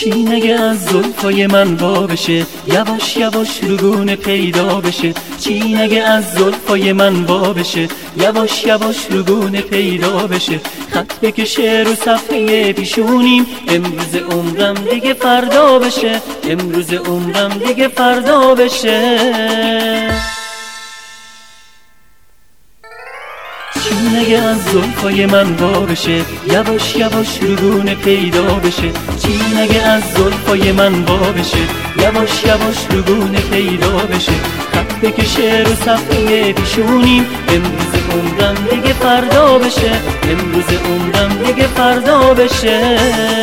چینگه از زلفای من وا بشه، یواش یواش روگونه پیدا بشه. چینگه از زلفای من وا بشه، یواش یواش روگونه پیدا بشه. خط بکشه رو صفحه پیشونیم، امروز عمرم دیگه فردا بشه، امروز عمرم دیگه فردا بشه. چینگه از زلفای من وا بشه، یواش یواش روگونه پیدا بشه. چینگه از زلفای من وا بشه، یواش یواش روگونه پیدا بشه. خط بکشه رو صفحه پیشونیم، امروز عمرم دیگه فردا بشه، امروز عمرم دیگه فردا بشه.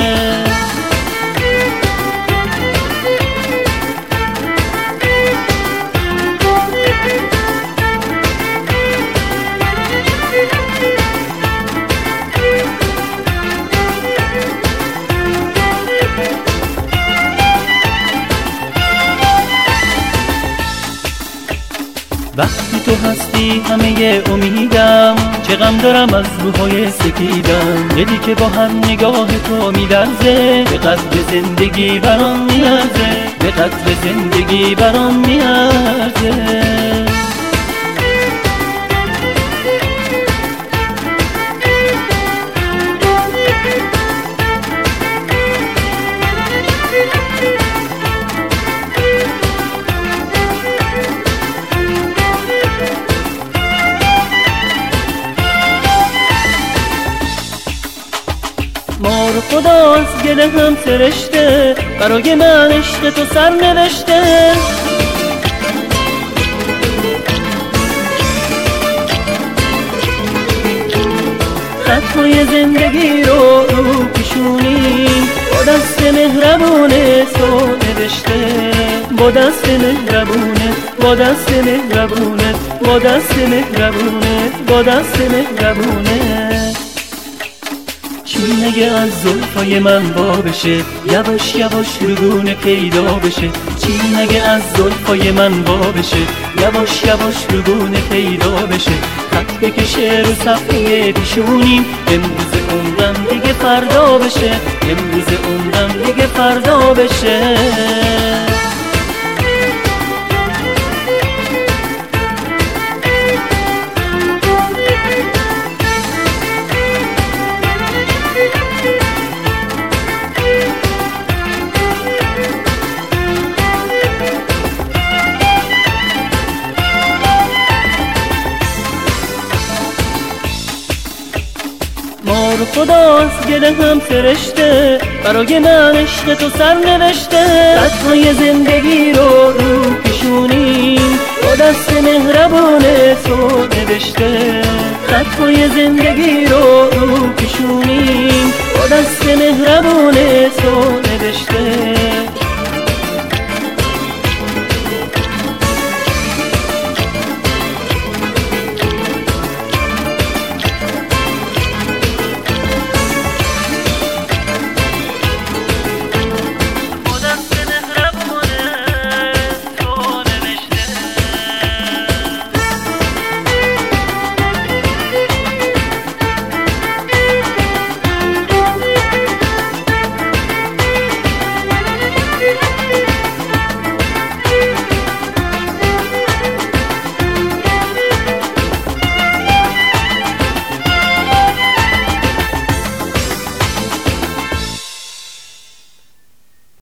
وقتی تو هستی همه امیدم، چه غم دارم از روحای سپیدم. دلی که با هر نگاه تو میلرزه، به قدر زندگی برام میارزه، به قدر زندگی برام میارزه. ما رو خدا از گله هم سرشته، برای من عشق تو سر نوشته. خطهای زندگی رو پیشونیم، با دست مهربونه تو نوشته، با دست مهربونه، با دست مهربونه، با دست مهربونه، با دست مهربونه. چینگه از زلفای من وا بشه، یواش یواش روگونه پیدا بشه. چینگه از زلفای من وا بشه، یواش یواش روگونه پیدا بشه. خط بکشه رو صفحه پیشونیم، امروز عمرم دیگه فردا بشه، امروز عمرم دیگه فردا بشه. ما رو خدا از گله هم سرشته، برای من عشق تو سر نوشته. خطهای زندگی رو پیشونیم، با دست مهربونه تو نوشته. خطهای زندگی رو پیشونیم، با دست مهربونه تو نوشته.